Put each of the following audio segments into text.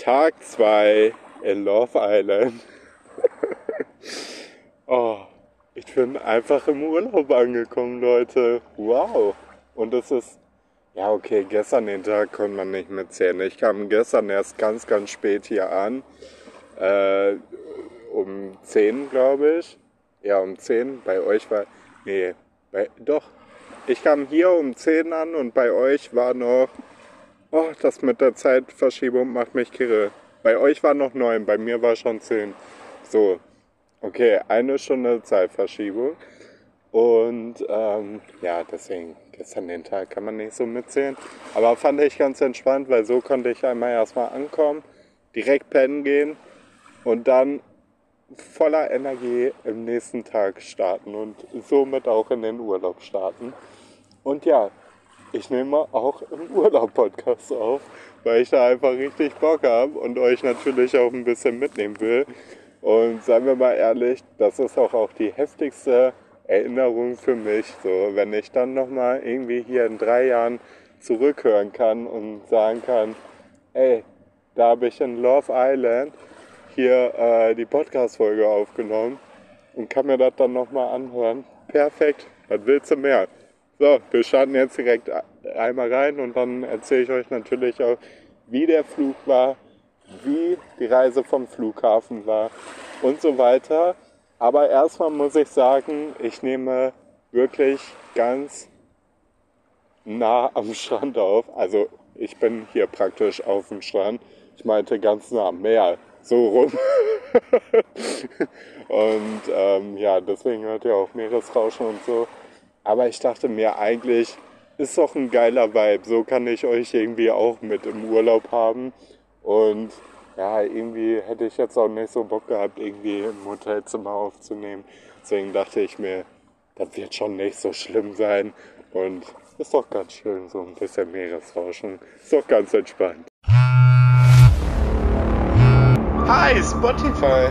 Tag 2 in Love Island. Oh, ich bin einfach im Urlaub angekommen, Leute. Wow. Und es ist, ja okay, gestern den Tag konnte man nicht mitzählen. Ich kam gestern erst ganz, ganz spät hier an. Um 10, glaube ich. Ja, um 10. Bei euch war, doch. Ich kam hier um 10 an und bei euch war noch, das mit der Zeitverschiebung macht mich kirre. Bei euch war noch 9, bei mir war schon 10. So, okay, 1 Stunde Zeitverschiebung. Und deswegen, gestern den Tag kann man nicht so mitzählen. Aber fand ich ganz entspannt, weil so konnte ich einmal erstmal ankommen, direkt pennen gehen und dann voller Energie im nächsten Tag starten und somit auch in den Urlaub starten. Und ja, ich nehme auch im Urlaub Podcast auf, weil ich da einfach richtig Bock habe und euch natürlich auch ein bisschen mitnehmen will. Und seien wir mal ehrlich, das ist auch die heftigste Erinnerung für mich. So, wenn ich dann nochmal irgendwie hier in 3 Jahren zurückhören kann und sagen kann, ey, da habe ich in Love Island hier die Podcast-Folge aufgenommen und kann mir das dann nochmal anhören. Perfekt, was willst du mehr? So, wir starten jetzt direkt einmal rein und dann erzähle ich euch natürlich auch, wie der Flug war, wie die Reise vom Flughafen war und so weiter. Aber erstmal muss ich sagen, ich nehme wirklich ganz nah am Strand auf. Also ich bin hier praktisch auf dem Strand. Ich meinte ganz nah am Meer, so rum. Und deswegen hört ihr auch Meeresrauschen und so. Aber ich dachte mir, eigentlich ist doch ein geiler Vibe. So kann ich euch irgendwie auch mit im Urlaub haben. Und ja, irgendwie hätte ich jetzt auch nicht so Bock gehabt, irgendwie im Hotelzimmer aufzunehmen. Deswegen dachte ich mir, das wird schon nicht so schlimm sein. Und ist doch ganz schön, so ein bisschen Meeresrauschen. Ist doch ganz entspannt. Hi, Spotify.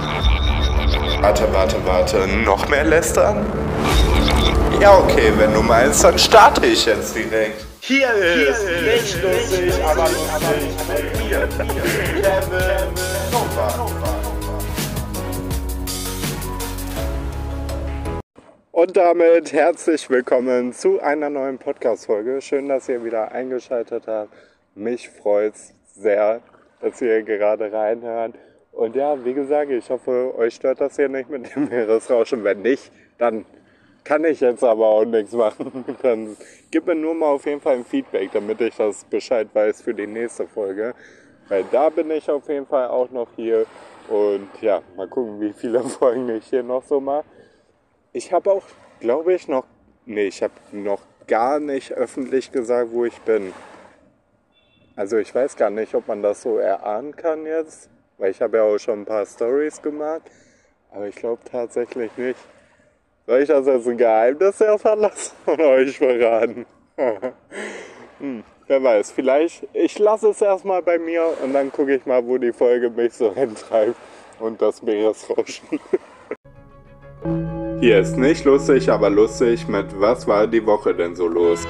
Warte. Noch mehr lästern? Ja, okay, wenn du meinst, dann starte ich jetzt direkt. Hier ist nicht lustig, aber lustig mit mir, Kevin Nova. Und damit herzlich willkommen zu einer neuen Podcast-Folge. Schön, dass ihr wieder eingeschaltet habt. Mich freut's sehr, dass ihr gerade reinhört. Und ja, wie gesagt, ich hoffe, euch stört das hier nicht mit dem Meeresrauschen. Wenn nicht, dann kann ich jetzt aber auch nichts machen. Dann gib mir nur mal auf jeden Fall ein Feedback, damit ich das Bescheid weiß für die nächste Folge. Weil da bin ich auf jeden Fall auch noch hier. Und ja, mal gucken, wie viele Folgen ich hier noch so mache. Ich habe auch, glaube ich, ich habe noch gar nicht öffentlich gesagt, wo ich bin. Also ich weiß gar nicht, ob man das so erahnen kann jetzt. Weil ich habe ja auch schon ein paar Stories gemacht. Aber ich glaube tatsächlich nicht. Soll ich das als ein Geheimnis erstmal lassen oder euch verraten? Wer weiß, vielleicht, ich lasse es erstmal bei mir und dann gucke ich mal, wo die Folge mich so hintreibt und das Meeresrauschen. Hier ist nicht lustig, aber lustig mit Was war die Woche denn so los?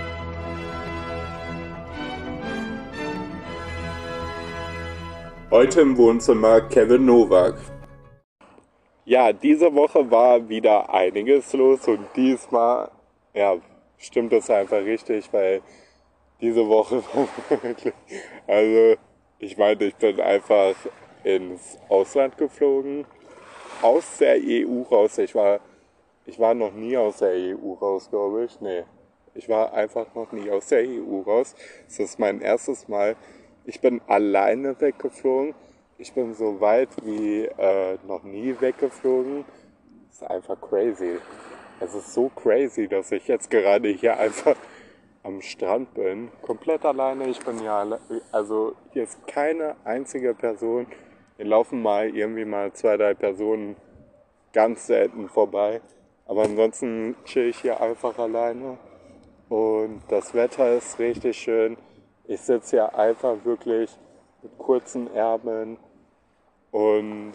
Heute im Wohnzimmer Kevin Nowak. Ja, diese Woche war wieder einiges los und diesmal, stimmt es einfach richtig, weil diese Woche war wirklich, also ich meine, ich bin einfach ins Ausland geflogen, aus der EU raus. Ich war noch nie aus der EU raus, glaube ich. Nee, ich war einfach noch nie aus der EU raus. Das ist mein erstes Mal. Ich bin alleine weggeflogen. Ich bin so weit wie noch nie weggeflogen. Das ist einfach crazy. Es ist so crazy, dass ich jetzt gerade hier einfach am Strand bin. Komplett alleine. Ich bin also hier ist keine einzige Person. Hier laufen irgendwie mal 2, 3 Personen ganz selten vorbei. Aber ansonsten chill ich hier einfach alleine. Und das Wetter ist richtig schön. Ich sitze hier einfach wirklich mit kurzen Ärmeln. Und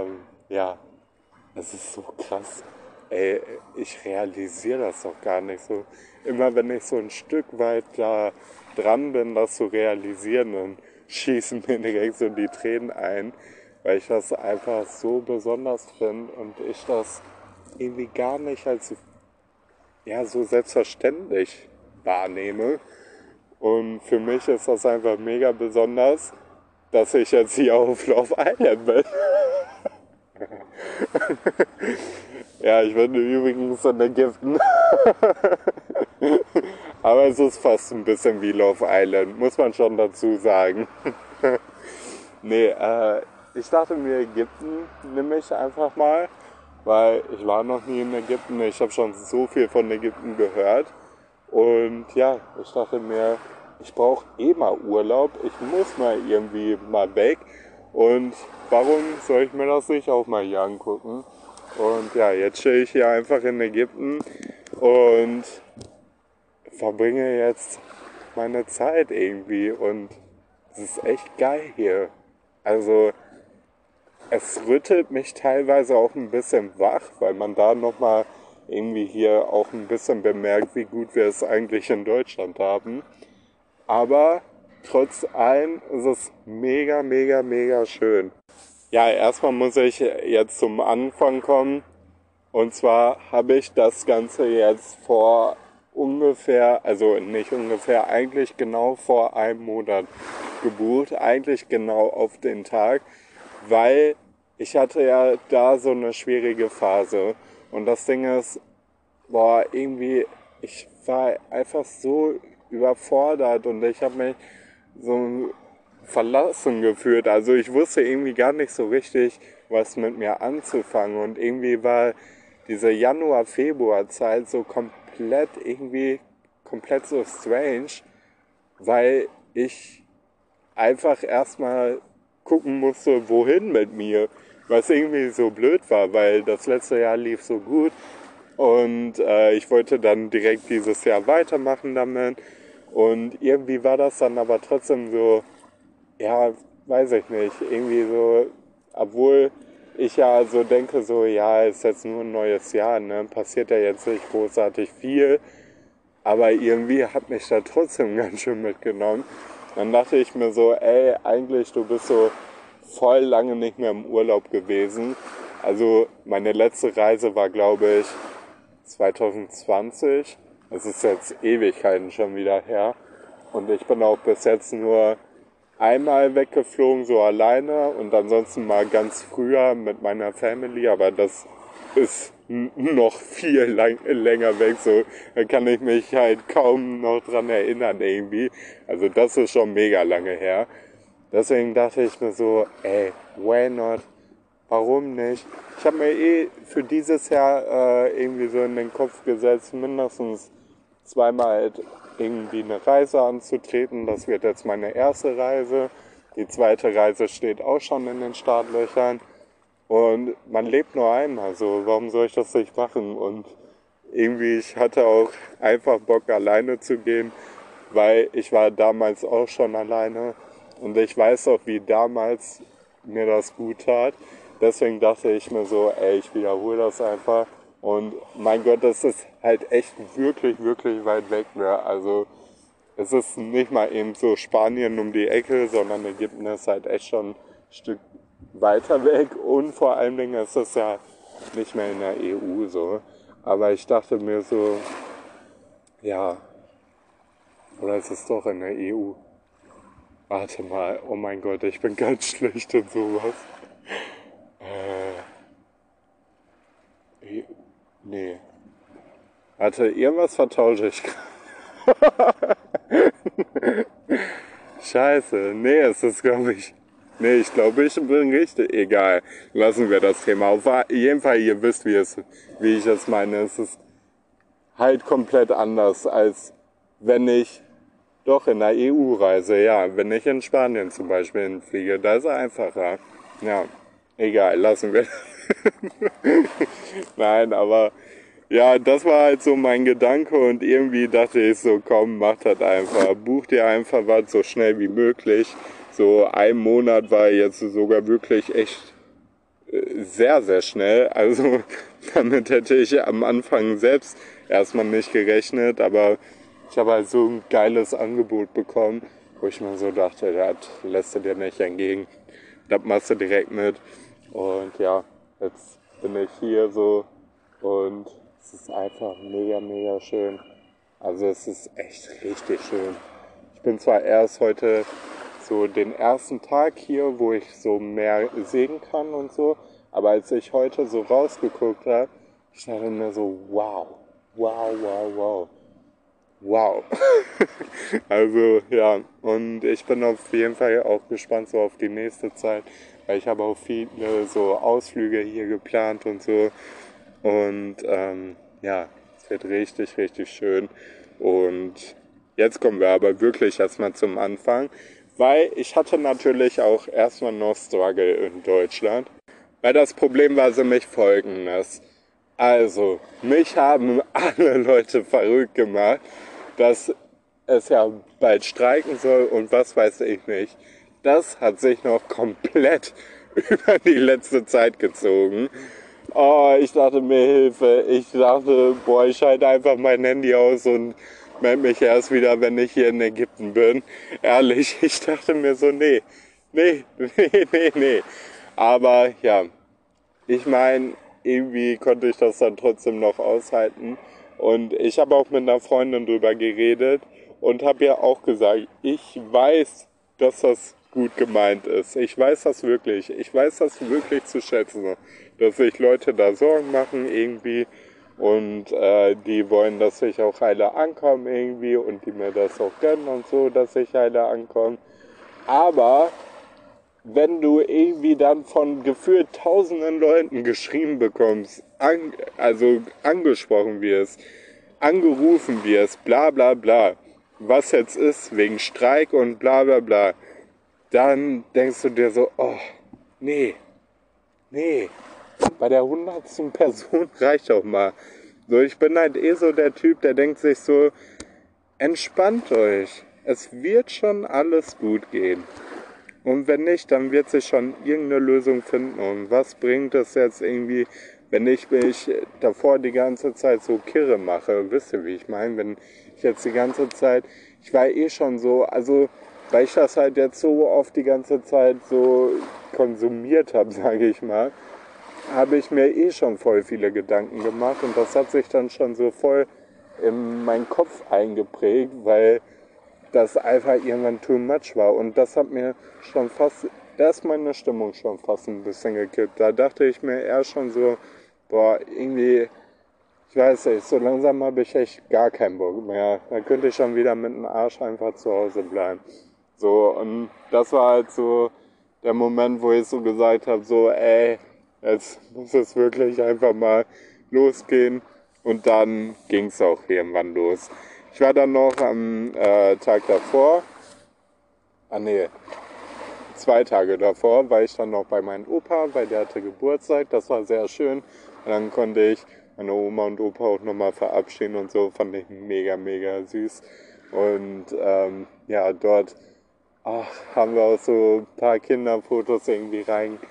es ist so krass. Ey, ich realisiere das doch gar nicht so. Immer wenn ich so ein Stück weit da dran bin, das zu realisieren, dann schießen mir direkt so die Tränen ein, weil ich das einfach so besonders finde und ich das irgendwie gar nicht als ja, so selbstverständlich wahrnehme. Und für mich ist das einfach mega besonders, dass ich jetzt hier auf Love Island bin. Ja, ich bin übrigens in Ägypten. Aber es ist fast ein bisschen wie Love Island, muss man schon dazu sagen. Nee, ich dachte mir, Ägypten nehme ich einfach mal, weil ich war noch nie in Ägypten. Ich habe schon so viel von Ägypten gehört. Und ja, ich dachte mir, ich brauche eh mal Urlaub. Ich muss mal irgendwie mal weg. Und warum soll ich mir das nicht auch mal hier angucken? Und ja, jetzt stehe ich hier einfach in Ägypten und verbringe jetzt meine Zeit irgendwie. Und es ist echt geil hier. Also es rüttelt mich teilweise auch ein bisschen wach, weil man da nochmal irgendwie hier auch ein bisschen bemerkt, wie gut wir es eigentlich in Deutschland haben. Aber trotz allem ist es mega, mega, mega schön. Ja, erstmal muss ich jetzt zum Anfang kommen. Und zwar habe ich das Ganze jetzt vor ungefähr, also nicht ungefähr, eigentlich genau vor einem Monat gebucht. Eigentlich genau auf den Tag, weil ich hatte ja da so eine schwierige Phase. Und das Ding ist, boah, irgendwie, ich war einfach so überfordert und ich habe mich so verlassen gefühlt. Also ich wusste irgendwie gar nicht so richtig, was mit mir anzufangen. Und irgendwie war diese Januar-Februar-Zeit so komplett so strange, weil ich einfach erstmal gucken musste, wohin mit mir. Was irgendwie so blöd war, weil das letzte Jahr lief so gut. Und ich wollte dann direkt dieses Jahr weitermachen damit. Und irgendwie war das dann aber trotzdem so, ja, weiß ich nicht, irgendwie so, obwohl ich ja so denke, so, ja, ist jetzt nur ein neues Jahr, ne, passiert ja jetzt nicht großartig viel, aber irgendwie hat mich da trotzdem ganz schön mitgenommen. Dann dachte ich mir so, ey, eigentlich, du bist so voll lange nicht mehr im Urlaub gewesen. Also meine letzte Reise war, glaube ich, 2020. Das ist jetzt Ewigkeiten schon wieder her. Und ich bin auch bis jetzt nur einmal weggeflogen, so alleine. Und ansonsten mal ganz früher mit meiner Family. Aber das ist noch viel länger weg. So, da kann ich mich halt kaum noch dran erinnern irgendwie. Also das ist schon mega lange her. Deswegen dachte ich mir so, ey, why not? Warum nicht? Ich habe mir für dieses Jahr irgendwie so in den Kopf gesetzt, mindestens zweimal halt irgendwie eine Reise anzutreten. Das wird jetzt meine erste Reise. Die zweite Reise steht auch schon in den Startlöchern. Und man lebt nur einmal, so warum soll ich das nicht machen? Und irgendwie, ich hatte auch einfach Bock, alleine zu gehen, weil ich war damals auch schon alleine. Und ich weiß auch, wie damals mir das gut tat. Deswegen dachte ich mir so, ey, ich wiederhole das einfach. Und mein Gott, das ist halt echt wirklich, wirklich weit weg. Ne? Also es ist nicht mal eben so Spanien um die Ecke, sondern Ägypten ist halt echt schon ein Stück weiter weg. Und vor allen Dingen ist es ja nicht mehr in der EU so. Aber ich dachte mir so, ja, oder ist es doch in der EU? Warte mal, oh mein Gott, ich bin ganz schlecht in sowas. Nee. Warte, irgendwas vertausche ich. Scheiße, nee, es ist glaube ich. Nee, ich glaube, ich bin richtig. Egal, lassen wir das Thema. Auf jeden Fall, ihr wisst, wie ich es meine. Es ist halt komplett anders, als wenn ich doch in der EU reise. Ja, wenn ich in Spanien zum Beispiel hinfliege, da ist es einfacher. Ja, egal, lassen wir. Nein, aber ja, das war halt so mein Gedanke und irgendwie dachte ich so, komm, mach das einfach. Buch dir einfach was so schnell wie möglich. So ein Monat war jetzt sogar wirklich echt sehr, sehr schnell. Also damit hätte ich am Anfang selbst erstmal nicht gerechnet, aber ich habe halt so ein geiles Angebot bekommen wo ich mir so dachte, das lässt du dir nicht entgegen. Das machst du direkt mit. Und ja, jetzt bin ich hier so und es ist einfach mega, mega schön. Also es ist echt richtig schön. Ich bin zwar erst heute so den ersten Tag hier, wo ich so mehr sehen kann und so, aber als ich heute so rausgeguckt habe, ich dachte mir so, wow, wow, wow, wow. Wow. Also ja, und ich bin auf jeden Fall auch gespannt so auf die nächste Zeit, weil ich habe auch viele so Ausflüge hier geplant und so. Und ja, es wird richtig, richtig schön. Und jetzt kommen wir aber wirklich erstmal zum Anfang, weil ich hatte natürlich auch erstmal noch Struggle in Deutschland. Weil das Problem war nämlich folgendes. Also, mich haben alle Leute verrückt gemacht, dass es ja bald streiken soll und was weiß ich nicht. Das hat sich noch komplett über die letzte Zeit gezogen. Oh, ich dachte mir Hilfe. Ich dachte, boah, ich schalte einfach mein Handy aus und melde mich erst wieder, wenn ich hier in Ägypten bin. Ehrlich, ich dachte mir so, nee. Aber ja, ich meine, irgendwie konnte ich das dann trotzdem noch aushalten. Und ich habe auch mit einer Freundin drüber geredet und habe ihr auch gesagt, ich weiß, dass das gut gemeint ist. Ich weiß das wirklich. Ich weiß das wirklich zu schätzen, dass sich Leute da Sorgen machen irgendwie und die wollen, dass ich auch heile ankomme irgendwie und die mir das auch gönnen und so, dass ich heile ankomme. Aber wenn du irgendwie dann von gefühlt tausenden Leuten geschrieben bekommst, also angesprochen wirst, angerufen wirst, bla bla bla, was jetzt ist, wegen Streik und bla bla bla, dann denkst du dir so, oh, nee, bei der 100. Person reicht auch mal. So, ich bin halt so der Typ, der denkt sich so, entspannt euch, es wird schon alles gut gehen. Und wenn nicht, dann wird sich schon irgendeine Lösung finden. Und was bringt es jetzt irgendwie, wenn ich mich davor die ganze Zeit so kirre mache? Wisst ihr, wie ich meine? Wenn ich jetzt die ganze Zeit, ich war schon so, also weil ich das halt jetzt so oft die ganze Zeit so konsumiert habe, sage ich mal, habe ich mir schon voll viele Gedanken gemacht. Und das hat sich dann schon so voll in meinen Kopf eingeprägt, weil das einfach irgendwann too much war. Und das hat mir schon fast, da ist meine Stimmung schon fast ein bisschen gekippt. Da dachte ich mir eher schon so, boah, irgendwie, ich weiß nicht, so langsam habe ich echt gar keinen Bock mehr. Da könnte ich schon wieder mit dem Arsch einfach zu Hause bleiben. So, und das war halt so der Moment, wo ich so gesagt habe, so, ey, jetzt muss es wirklich einfach mal losgehen. Und dann ging es auch irgendwann los. Ich war dann noch am Tag davor, 2 Tage davor, war ich dann noch bei meinem Opa, weil der hatte Geburtstag, das war sehr schön. Und dann konnte ich meine Oma und Opa auch nochmal verabschieden und so, fand ich mega, mega süß. Und ja, dort haben wir auch so ein paar Kinderfotos irgendwie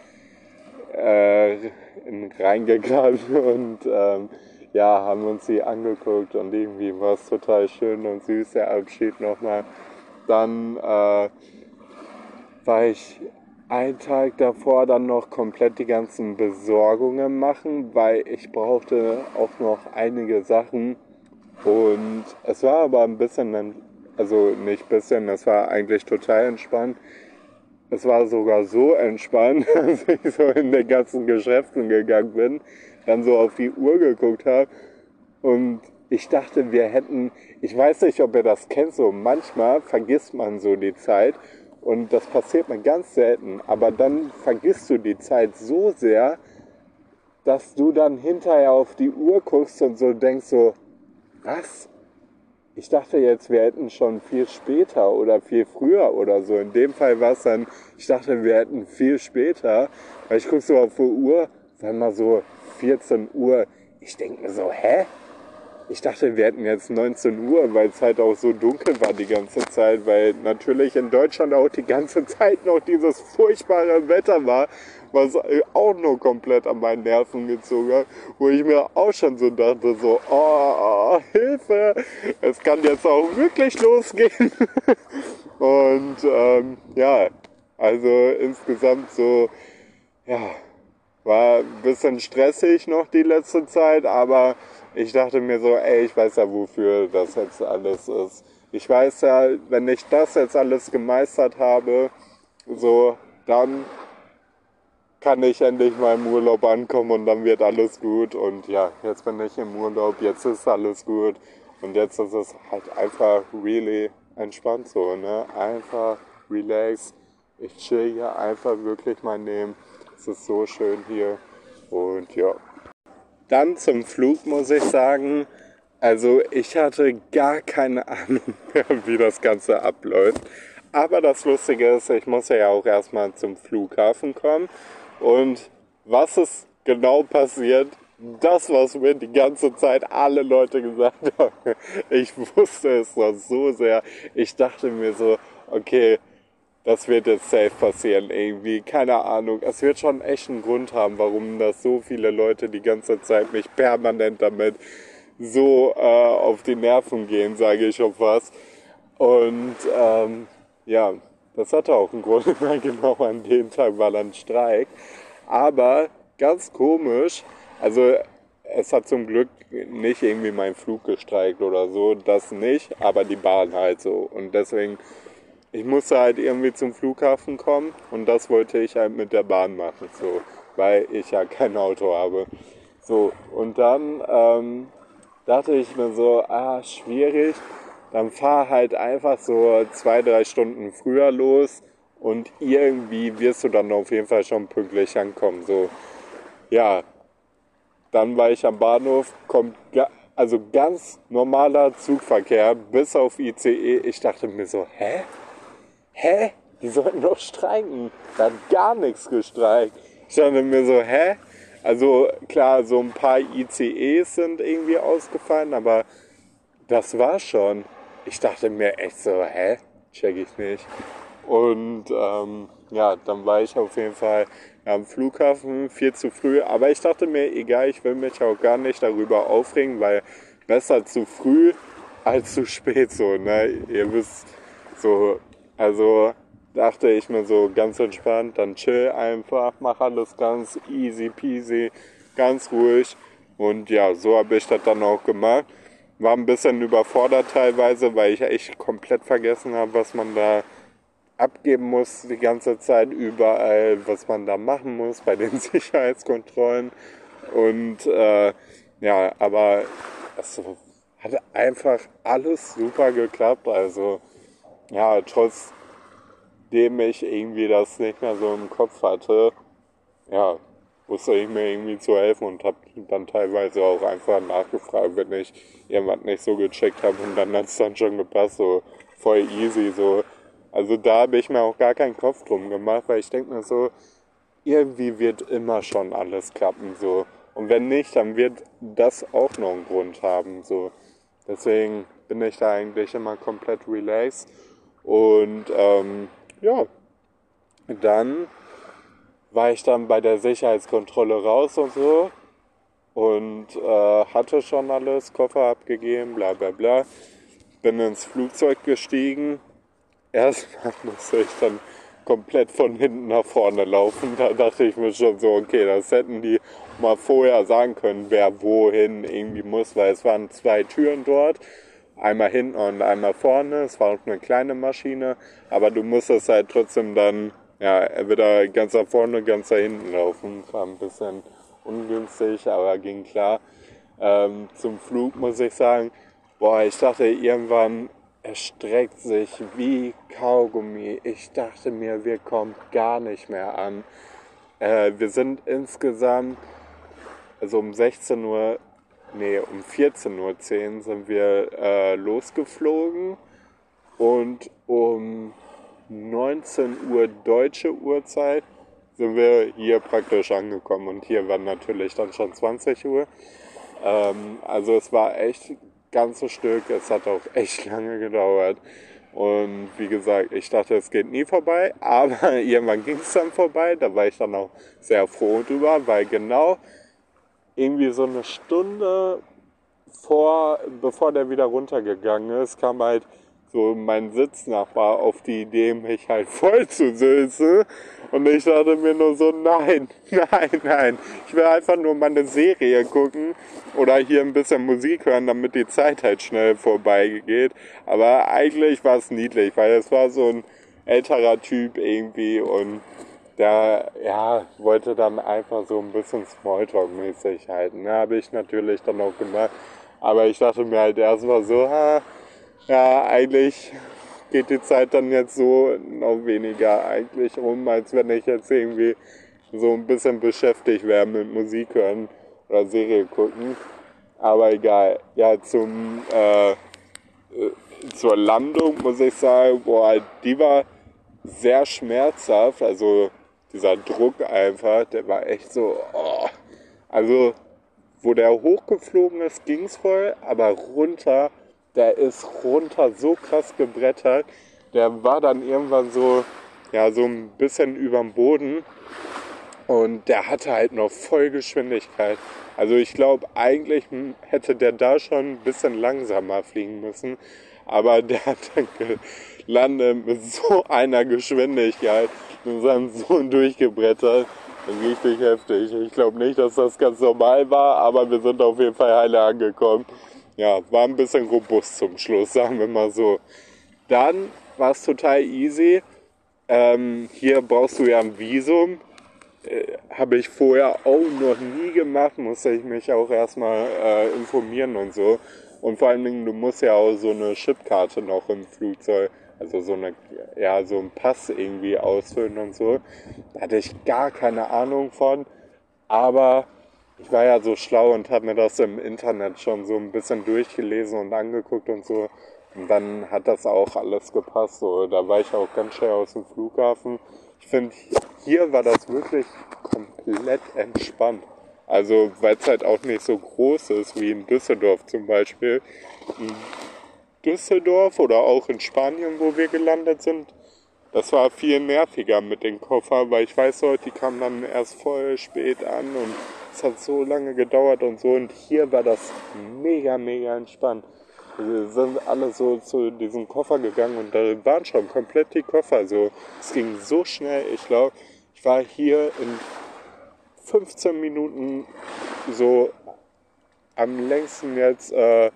reingegraben und ja, haben uns die angeguckt und irgendwie war es total schön und süß, der Abschied nochmal. Dann war ich einen Tag davor dann noch komplett die ganzen Besorgungen machen, weil ich brauchte auch noch einige Sachen und es war aber ein bisschen, also nicht bisschen, es war eigentlich total entspannt. Es war sogar so entspannt, dass ich so in den ganzen Geschäften gegangen bin, dann so auf die Uhr geguckt habe und ich dachte, wir hätten, ich weiß nicht, ob ihr das kennt, so manchmal vergisst man so die Zeit und das passiert mir ganz selten, aber dann vergisst du die Zeit so sehr, dass du dann hinterher auf die Uhr guckst und so denkst so, was? Ich dachte jetzt, wir hätten schon viel später oder viel früher oder so. In dem Fall war es dann, ich dachte, wir hätten viel später. Weil ich gucke so auf die Uhr, war mal so 14 Uhr. Ich denke mir so, hä? Ich dachte, wir hätten jetzt 19 Uhr, weil es halt auch so dunkel war die ganze Zeit. Weil natürlich in Deutschland auch die ganze Zeit noch dieses furchtbare Wetter war, was auch nur komplett an meinen Nerven gezogen hat, wo ich mir auch schon so dachte, so, oh, Hilfe, es kann jetzt auch wirklich losgehen. Und ja, also insgesamt so, ja, war ein bisschen stressig noch die letzte Zeit, aber ich dachte mir so, ey, ich weiß ja, wofür das jetzt alles ist. Ich weiß ja, wenn ich das jetzt alles gemeistert habe, so, dann kann ich endlich mal im Urlaub ankommen und dann wird alles gut. Und ja, jetzt bin ich im Urlaub, jetzt ist alles gut. Und jetzt ist es halt einfach really entspannt so, ne? Einfach relax. Ich chill hier einfach wirklich mein Leben. Es ist so schön hier. Und ja. Dann zum Flug muss ich sagen, also ich hatte gar keine Ahnung mehr, wie das Ganze abläuft. Aber das Lustige ist, ich muss ja auch erstmal zum Flughafen kommen. Und was ist genau passiert? Das, was mir die ganze Zeit alle Leute gesagt haben. Ich wusste es doch so sehr. Ich dachte mir so, okay, das wird jetzt safe passieren irgendwie. Keine Ahnung. Es wird schon echt einen Grund haben, warum das so viele Leute die ganze Zeit mich permanent damit so auf die Nerven gehen, sage ich schon fast. Und ja, das hatte auch einen Grund, weil genau an dem Tag war dann Streik. Aber ganz komisch, also es hat zum Glück nicht irgendwie mein Flug gestreikt oder so, das nicht, aber die Bahn halt so. Und deswegen, ich musste halt irgendwie zum Flughafen kommen und das wollte ich halt mit der Bahn machen, so, weil ich ja kein Auto habe. So, und dann dachte ich mir so, schwierig, dann fahr halt einfach so 2, 3 Stunden früher los und irgendwie wirst du dann auf jeden Fall schon pünktlich ankommen. So, ja, dann war ich am Bahnhof, kommt also ganz normaler Zugverkehr, bis auf ICE. Ich dachte mir so, hä? Hä? Die sollten doch streiken. Da hat gar nichts gestreikt. Ich dachte mir so, hä? Also klar, so ein paar ICEs sind irgendwie ausgefallen, aber das war schon. Ich dachte mir echt so, hä? Check ich nicht. Und ja, dann war ich auf jeden Fall am Flughafen viel zu früh. Aber ich dachte mir, egal, ich will mich auch gar nicht darüber aufregen, weil besser zu früh als zu spät so, ne? Ihr wisst so, also dachte ich mir so ganz entspannt, dann chill einfach, mach alles ganz easy peasy, ganz ruhig. Und ja, so habe ich das dann auch gemacht. War ein bisschen überfordert teilweise, weil ich echt komplett vergessen habe, was man da abgeben muss die ganze Zeit überall, was man da machen muss bei den Sicherheitskontrollen. Und ja, aber es hat einfach alles super geklappt. Also ja, trotzdem ich irgendwie das nicht mehr so im Kopf hatte, ja, wusste ich mir irgendwie zu helfen und habe dann teilweise auch einfach nachgefragt, wenn ich irgendwas nicht so gecheckt habe und dann hat es dann schon gepasst, so voll easy, so. Also da habe ich mir auch gar keinen Kopf drum gemacht, weil ich denke mir so, irgendwie wird immer schon alles klappen, so. Und wenn nicht, dann wird das auch noch einen Grund haben, so. Deswegen bin ich da eigentlich immer komplett relaxed und ja, dann war ich dann bei der Sicherheitskontrolle raus und so und hatte schon alles, Koffer abgegeben, bla bla bla. Bin ins Flugzeug gestiegen. Erstmal musste ich dann komplett von hinten nach vorne laufen. Da dachte ich mir schon so, okay, das hätten die mal vorher sagen können, wer wohin irgendwie muss, weil es waren 2 Türen dort. Einmal hinten und einmal vorne. Es war auch eine kleine Maschine, aber du musstest halt trotzdem dann, ja, entweder ganz nach vorne, ganz nach hinten laufen. War ein bisschen ungünstig, aber ging klar. Zum Flug muss ich sagen, boah, ich dachte irgendwann, es streckt sich wie Kaugummi. Ich dachte mir, wir kommen gar nicht mehr an. Wir sind insgesamt, also um 16 Uhr, nee, um 14:10 Uhr sind wir losgeflogen und um 19 Uhr deutsche Uhrzeit sind wir hier praktisch angekommen und hier war natürlich dann schon 20 Uhr. Also es war echt ein ganzes Stück, es hat auch echt lange gedauert. Und wie gesagt, ich dachte, es geht nie vorbei, aber irgendwann ging es dann vorbei. Da war ich dann auch sehr froh drüber, weil genau irgendwie so eine Stunde bevor der wieder runtergegangen ist, kam halt so mein Sitznachbar auf die Idee, mich halt voll zu sülzen. Und ich dachte mir nur so, nein. Ich will einfach nur mal eine Serie gucken oder hier ein bisschen Musik hören, damit die Zeit halt schnell vorbeigeht. Aber eigentlich war es niedlich, weil es war so ein älterer Typ irgendwie und der, wollte dann einfach so ein bisschen Smalltalk-mäßig halten. Ja, habe ich natürlich dann auch gemacht. Aber ich dachte mir halt erstmal so, eigentlich geht die Zeit dann jetzt so noch weniger eigentlich als wenn ich jetzt irgendwie so ein bisschen beschäftigt wäre mit Musik hören oder Serie gucken. Aber egal. Ja, zur Landung muss ich sagen, die war sehr schmerzhaft. Also dieser Druck einfach, der war echt so, Also, wo der hochgeflogen ist, ging's voll, aber runter, der ist runter so krass gebrettert. Der war dann irgendwann so ein bisschen überm Boden und der hatte halt noch voll Geschwindigkeit. Also ich glaube, eigentlich hätte der da schon ein bisschen langsamer fliegen müssen, aber der hat dann gelandet mit so einer Geschwindigkeit und ist dann so durchgebrettert. Richtig heftig. Ich glaube nicht, dass das ganz normal war, aber wir sind auf jeden Fall heile angekommen. Ja, war ein bisschen robust zum Schluss, sagen wir mal so. Dann war es total easy. Hier brauchst du ja ein Visum. Habe ich vorher auch noch nie gemacht, musste ich mich auch erstmal informieren und so. Und vor allen Dingen, du musst ja auch so eine Chipkarte noch im Flugzeug, also so ein Pass irgendwie ausfüllen und so. Da hatte ich gar keine Ahnung von, aber ich war ja so schlau und habe mir das im Internet schon so ein bisschen durchgelesen und angeguckt und so. Und dann hat das auch alles gepasst. So, da war ich auch ganz schnell aus dem Flughafen. Ich finde, hier war das wirklich komplett entspannt. Also, weil es halt auch nicht so groß ist wie in Düsseldorf zum Beispiel. In Düsseldorf oder auch in Spanien, wo wir gelandet sind, das war viel nerviger mit den Koffern, weil ich weiß heute, die kamen dann erst voll spät an und es hat so lange gedauert und so. Und hier war das mega, mega entspannt. Wir sind alle so zu diesem Koffer gegangen und da waren schon komplett die Koffer. So, es ging so schnell. Ich glaube, ich war hier in 15 Minuten so am längsten jetzt,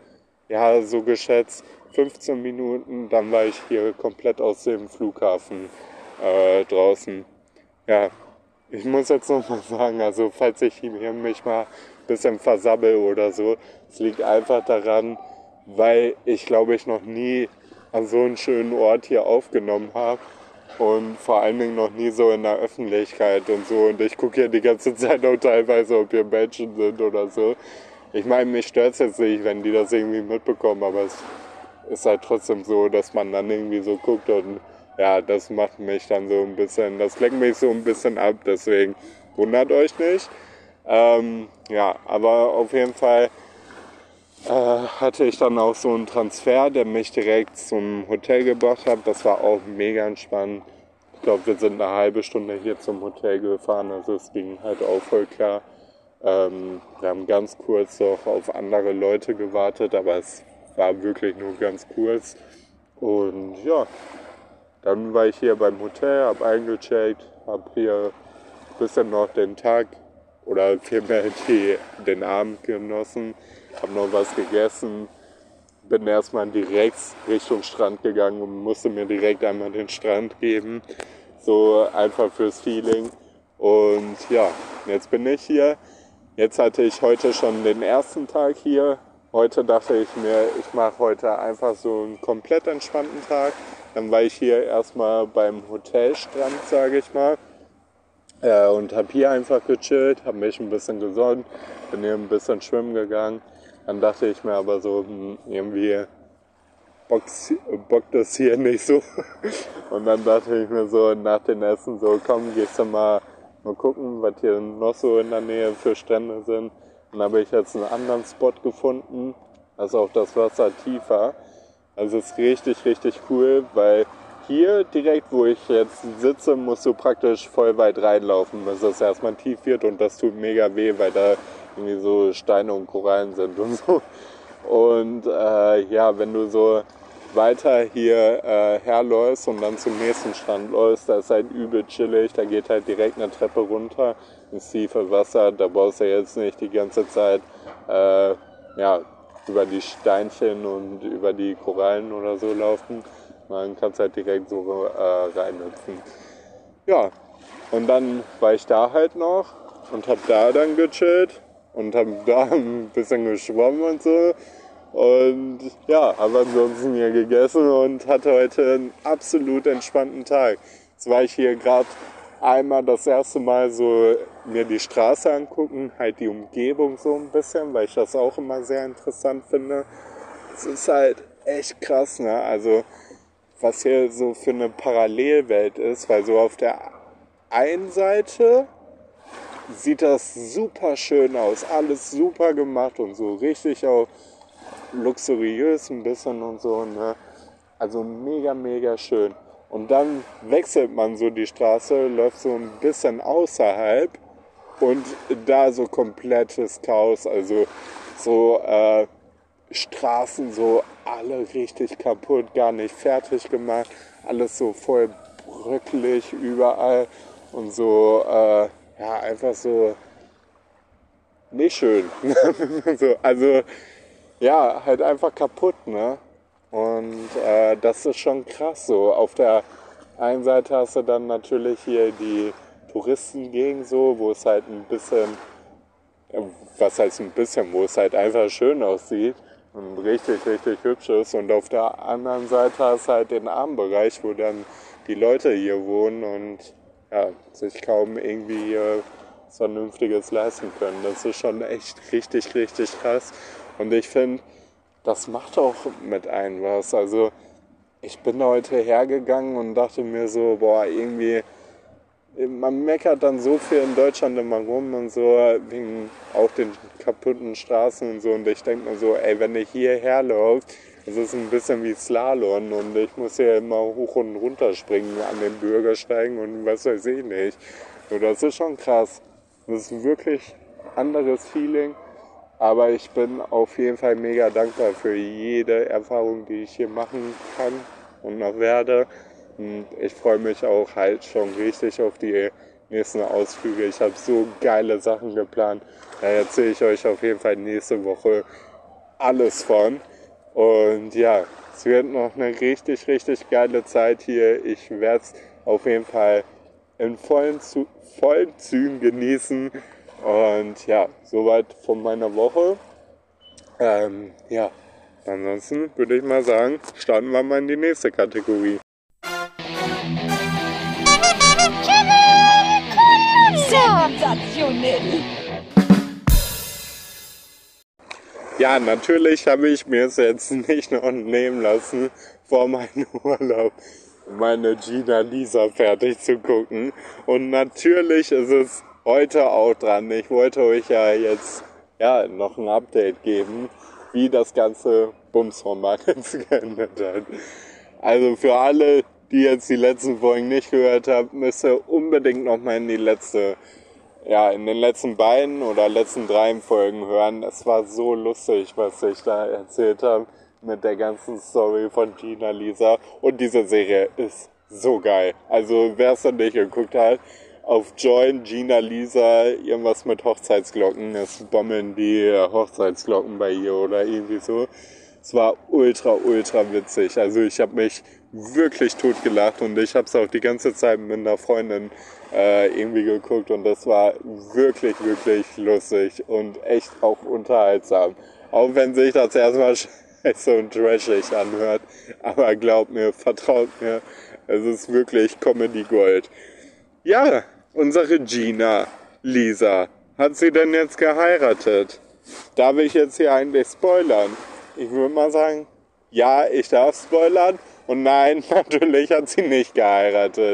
so geschätzt 15 Minuten. Dann war ich hier komplett aus dem Flughafen draußen. Ja, ich muss jetzt noch mal sagen, also falls ich hier mich mal ein bisschen versabbel oder so, es liegt einfach daran, weil ich glaube ich noch nie an so einen schönen Ort hier aufgenommen habe und vor allen Dingen noch nie so in der Öffentlichkeit und so. Und ich gucke hier die ganze Zeit auch teilweise, ob hier Menschen sind oder so. Ich meine, mich stört es jetzt nicht, wenn die das irgendwie mitbekommen, aber es ist halt trotzdem so, dass man dann irgendwie so guckt und ja, das macht mich dann so ein bisschen, das lenkt mich so ein bisschen ab, deswegen wundert euch nicht. Aber auf jeden Fall hatte ich dann auch so einen Transfer, der mich direkt zum Hotel gebracht hat. Das war auch mega entspannt. Ich glaube, wir sind eine halbe Stunde hier zum Hotel gefahren, also es ging halt auch voll klar. Wir haben ganz kurz noch auf andere Leute gewartet, aber es war wirklich nur ganz kurz. Und ja, dann war ich hier beim Hotel, habe eingecheckt, habe hier ein bisschen noch den Tag oder vielmehr den Abend genossen, habe noch was gegessen, bin erstmal direkt Richtung Strand gegangen und musste mir direkt einmal den Strand geben, so einfach fürs Feeling. Und ja, jetzt bin ich hier. Jetzt hatte ich heute schon den ersten Tag hier. Heute dachte ich mir, ich mache heute einfach so einen komplett entspannten Tag. Dann war ich hier erstmal beim Hotelstrand, sage ich mal. Und habe hier einfach gechillt, habe mich ein bisschen gesonnen, bin hier ein bisschen schwimmen gegangen. Dann dachte ich mir aber so, irgendwie bockt das hier nicht so. Und dann dachte ich mir so nach dem Essen so, komm, gehst du mal gucken, was hier noch so in der Nähe für Strände sind. Dann habe ich jetzt einen anderen Spot gefunden, also auch das Wasser tiefer. Also es ist richtig, richtig cool, weil hier direkt, wo ich jetzt sitze, musst du praktisch voll weit reinlaufen, bis es erstmal tief wird und das tut mega weh, weil da irgendwie so Steine und Korallen sind und so. Und wenn du so weiter hier herläufst und dann zum nächsten Strand läufst, da ist halt übel chillig, da geht halt direkt eine Treppe runter ins tiefe Wasser, da brauchst du jetzt nicht die ganze Zeit über die Steinchen und über die Korallen oder so laufen, man kann halt direkt so reinhüpfen. Ja, und dann war ich da halt noch und hab da dann gechillt und hab da ein bisschen geschwommen und so. Und ja, habe ansonsten hier gegessen und hatte heute einen absolut entspannten Tag. Jetzt war ich hier gerade einmal das erste Mal so mir die Straße angucken, halt die Umgebung so ein bisschen, weil ich das auch immer sehr interessant finde. Es ist halt echt krass, ne? Also was hier so für eine Parallelwelt ist, weil so auf der einen Seite sieht das super schön aus, alles super gemacht und so richtig auch luxuriös ein bisschen und so, ne? Also mega, mega schön. Und dann wechselt man so die Straße, läuft so ein bisschen außerhalb und da so komplettes Chaos, also so Straßen so alle richtig kaputt, gar nicht fertig gemacht, alles so voll bröckelig überall und so, einfach so nicht schön. So, also ja, halt einfach kaputt, ne? Und das ist schon krass so. Auf der einen Seite hast du dann natürlich hier die Touristengegend so, wo es halt ein bisschen, was heißt ein bisschen, wo es halt einfach schön aussieht und richtig, richtig hübsch ist. Und auf der anderen Seite hast du halt den Armenbereich, wo dann die Leute hier wohnen und ja, sich kaum irgendwie hier was Vernünftiges leisten können. Das ist schon echt richtig, richtig krass. Und ich finde, das macht auch mit einem was. Also ich bin heute hergegangen und dachte mir so, boah, irgendwie, man meckert dann so viel in Deutschland immer rum und so, wegen auch den kaputten Straßen und so. Und ich denke mir so, ey, wenn ich hierher laufe, das ist ein bisschen wie Slalom und ich muss hier immer hoch und runter springen an den Bürgersteigen und was weiß ich nicht. So, das ist schon krass. Das ist wirklich ein anderes Feeling. Aber ich bin auf jeden Fall mega dankbar für jede Erfahrung, die ich hier machen kann und noch werde. Und ich freue mich auch halt schon richtig auf die nächsten Ausflüge. Ich habe so geile Sachen geplant. Da erzähle ich euch auf jeden Fall nächste Woche alles von. Und ja, es wird noch eine richtig, richtig geile Zeit hier. Ich werde es auf jeden Fall in vollen Zügen genießen. Und ja, soweit von meiner Woche. Ansonsten würde ich mal sagen, starten wir mal in die nächste Kategorie. Sensationell! Ja, natürlich habe ich mir es jetzt nicht noch nehmen lassen, vor meinem Urlaub meine Gina Lisa fertig zu gucken. Und natürlich ist es heute auch dran. Ich wollte euch ja jetzt noch ein Update geben, wie das ganze Bumsformat jetzt geändert hat. Also für alle, die jetzt die letzten Folgen nicht gehört haben, müsst ihr unbedingt nochmal in den letzten beiden oder letzten 3 Folgen hören. Es war so lustig, was ich da erzählt habe mit der ganzen Story von Gina Lisa. Und diese Serie ist so geil. Also wer es noch nicht geguckt hat, auf Join Gina Lisa irgendwas mit Hochzeitsglocken. Es bommeln die Hochzeitsglocken bei ihr oder irgendwie so. Es war ultra, ultra witzig. Also ich habe mich wirklich totgelacht und ich habe es auch die ganze Zeit mit einer Freundin irgendwie geguckt und das war wirklich, wirklich lustig und echt auch unterhaltsam. Auch wenn sich das erstmal scheiße und trashig anhört. Aber glaubt mir, vertraut mir, es ist wirklich Comedy Gold. Ja, unsere Gina Lisa, hat sie denn jetzt geheiratet? Darf ich jetzt hier eigentlich spoilern? Ich würde mal sagen, ja, ich darf spoilern. Und nein, natürlich hat sie nicht geheiratet.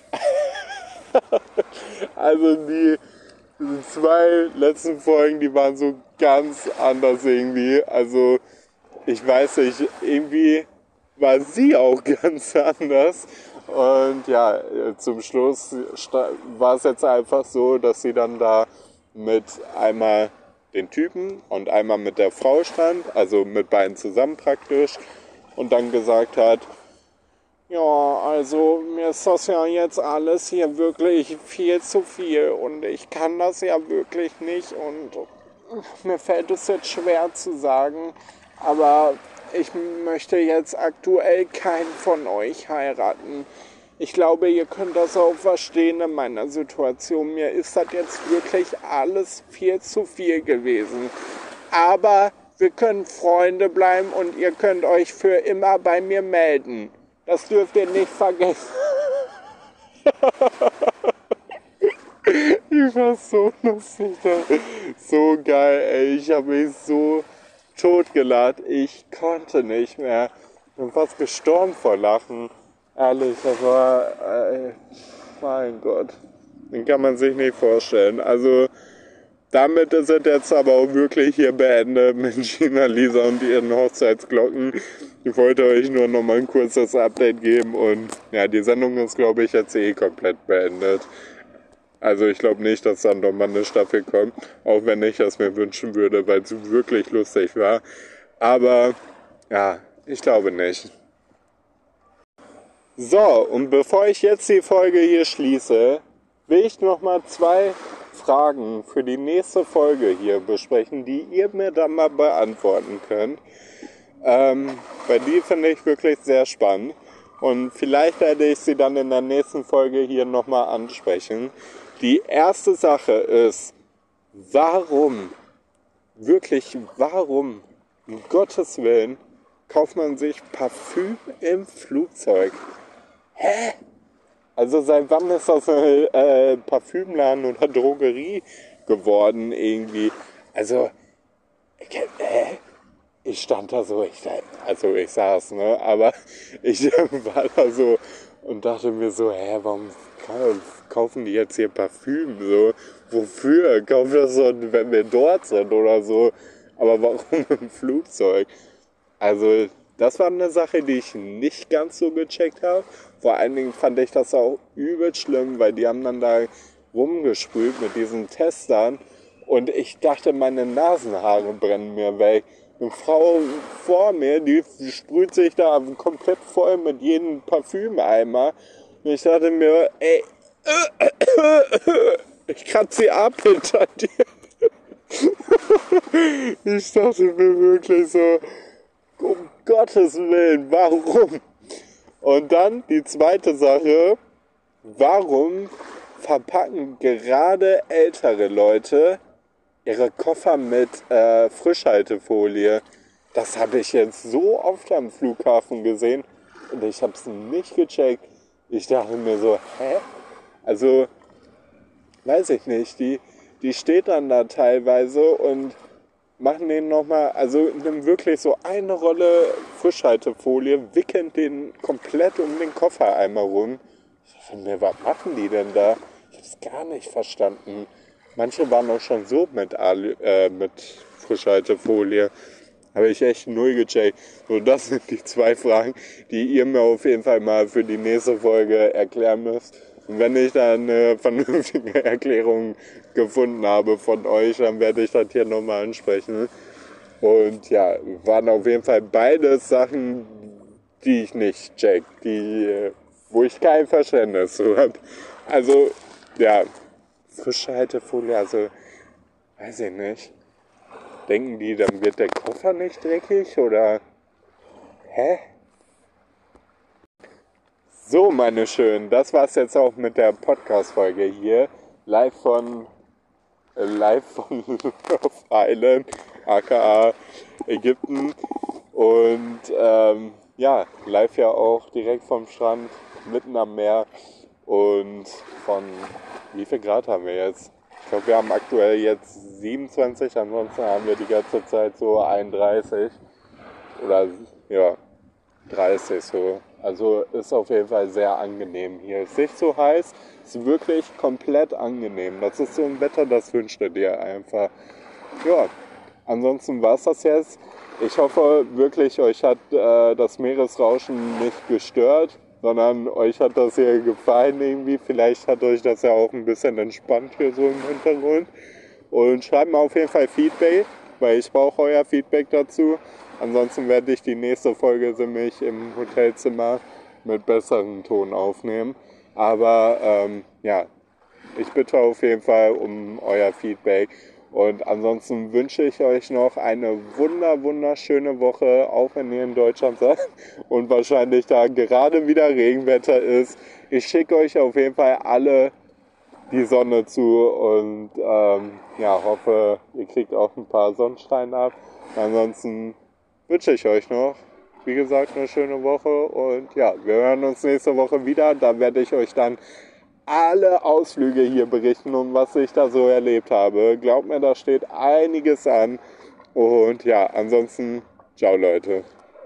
Also die 2 letzten Folgen, die waren so ganz anders irgendwie. Also ich weiß nicht, irgendwie war sie auch ganz anders. Und ja, zum Schluss war es jetzt einfach so, dass sie dann da mit einmal den Typen und einmal mit der Frau stand, also mit beiden zusammen praktisch. und dann gesagt hat, ja, also mir ist das ja jetzt alles hier wirklich viel zu viel und ich kann das ja wirklich nicht und mir fällt es jetzt schwer zu sagen, aber ich möchte jetzt aktuell keinen von euch heiraten. Ich glaube, ihr könnt das auch verstehen in meiner Situation. Mir ist das jetzt wirklich alles viel zu viel gewesen. Aber wir können Freunde bleiben und ihr könnt euch für immer bei mir melden. Das dürft ihr nicht vergessen. Ich war so lustig. So geil, ey. Ich habe mich so totgelacht. Ich konnte nicht mehr. Ich bin fast gestorben vor Lachen. Ehrlich, das war... mein Gott. Den kann man sich nicht vorstellen. Also... Damit ist es jetzt aber auch wirklich hier beendet mit Gina Lisa und ihren Hochzeitsglocken. Ich wollte euch nur noch mal ein kurzes Update geben und ja, die Sendung ist, glaube ich, jetzt komplett beendet. Also ich glaube nicht, dass dann noch mal eine Staffel kommt, auch wenn ich das mir wünschen würde, weil es wirklich lustig war. Aber ja, ich glaube nicht. So, und bevor ich jetzt die Folge hier schließe, will ich noch mal 2 Fragen für die nächste Folge hier besprechen, die ihr mir dann mal beantworten könnt. Weil die finde ich wirklich sehr spannend und vielleicht werde ich sie dann in der nächsten Folge hier nochmal ansprechen. Die erste Sache ist, warum, um Gottes Willen, kauft man sich Parfüm im Flugzeug? Hä? Also seit wann ist das ein Parfümladen oder Drogerie geworden irgendwie? Also, ich stand da so, ich saß, ne? Aber ich war da so und dachte mir so, warum kaufen die jetzt hier Parfüm? So, wofür? Kaufen das so, wenn wir dort sind oder so? Aber warum im Flugzeug? Also, das war eine Sache, die ich nicht ganz so gecheckt habe. Vor allen Dingen fand ich das auch übel schlimm, weil die haben dann da rumgesprüht mit diesen Testern und ich dachte, meine Nasenhaare brennen mir weg. Eine Frau vor mir, die sprüht sich da komplett voll mit jedem Parfümeimer und ich dachte mir, ey, ich kratze sie ab hinter dir. Ich dachte mir wirklich so, um Gottes Willen, warum? Und dann die zweite Sache, warum verpacken gerade ältere Leute ihre Koffer mit Frischhaltefolie? Das habe ich jetzt so oft am Flughafen gesehen und ich habe es nicht gecheckt. Ich dachte mir so, Also, weiß ich nicht, die steht dann da teilweise und machen den nochmal, also nimm wirklich so eine Rolle Frischhaltefolie, wickeln den komplett um den Koffereimer rum. Ich dachte mir, was machen die denn da? Ich habe es gar nicht verstanden. Manche waren auch schon so mit Frischhaltefolie. Habe ich echt null gecheckt. So, das sind die 2 Fragen, die ihr mir auf jeden Fall mal für die nächste Folge erklären müsst. Und wenn ich da eine vernünftige Erklärung gefunden habe von euch, dann werde ich das hier nochmal ansprechen. Und ja, waren auf jeden Fall beides Sachen, die ich nicht check, wo ich kein Verständnis zu habe. Also, ja, Frischhaltefolie, also, weiß ich nicht. Denken die, dann wird der Koffer nicht dreckig oder? So, meine Schönen, das war's jetzt auch mit der Podcast-Folge hier. Live von Love Island, aka Ägypten. Und ja, live ja auch direkt vom Strand, mitten am Meer. Und von, wie viel Grad haben wir jetzt? Ich glaube, wir haben aktuell jetzt 27, ansonsten haben wir die ganze Zeit so 31 oder ja, 30 so. Also ist auf jeden Fall sehr angenehm hier. Ist nicht so heiß, ist wirklich komplett angenehm. Das ist so ein Wetter, das wünscht ihr dir einfach. Ja, ansonsten war es das jetzt. Ich hoffe wirklich, euch hat das Meeresrauschen nicht gestört, sondern euch hat das hier gefallen irgendwie. Vielleicht hat euch das ja auch ein bisschen entspannt hier so im Hintergrund. Und schreibt mir auf jeden Fall Feedback, weil ich brauche euer Feedback dazu. Ansonsten werde ich die nächste Folge nämlich im Hotelzimmer mit besserem Ton aufnehmen. Aber ja, ich bitte auf jeden Fall um euer Feedback. Und ansonsten wünsche ich euch noch eine wunderschöne Woche, auch wenn ihr in Deutschland seid und wahrscheinlich da gerade wieder Regenwetter ist. Ich schicke euch auf jeden Fall alle die Sonne zu und ja, hoffe, ihr kriegt auch ein paar Sonnenstrahlen ab. Ansonsten wünsche ich euch noch, wie gesagt, eine schöne Woche und ja, wir hören uns nächste Woche wieder. Da werde ich euch dann alle Ausflüge hier berichten und was ich da so erlebt habe. Glaubt mir, da steht einiges an. Und ja, ansonsten, ciao Leute.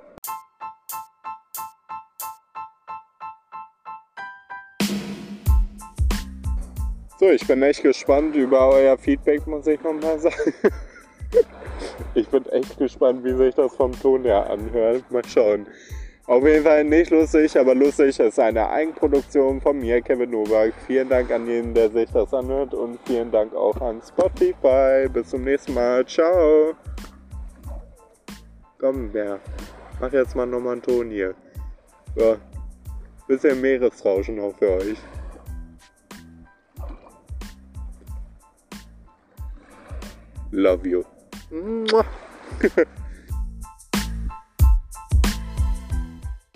So, ich bin echt gespannt über euer Feedback, muss ich nochmal sagen. Ich bin echt gespannt, wie sich das vom Ton her anhört. Mal schauen. Auf jeden Fall nicht lustig, aber lustig ist eine Eigenproduktion von mir, Kevin Novak. Vielen Dank an jeden, der sich das anhört und vielen Dank auch an Spotify. Bis zum nächsten Mal. Ciao. Komm, Bär. Mach jetzt mal nochmal einen Ton hier. So. Bisschen Meeresrauschen auch für euch. Love you. Mua.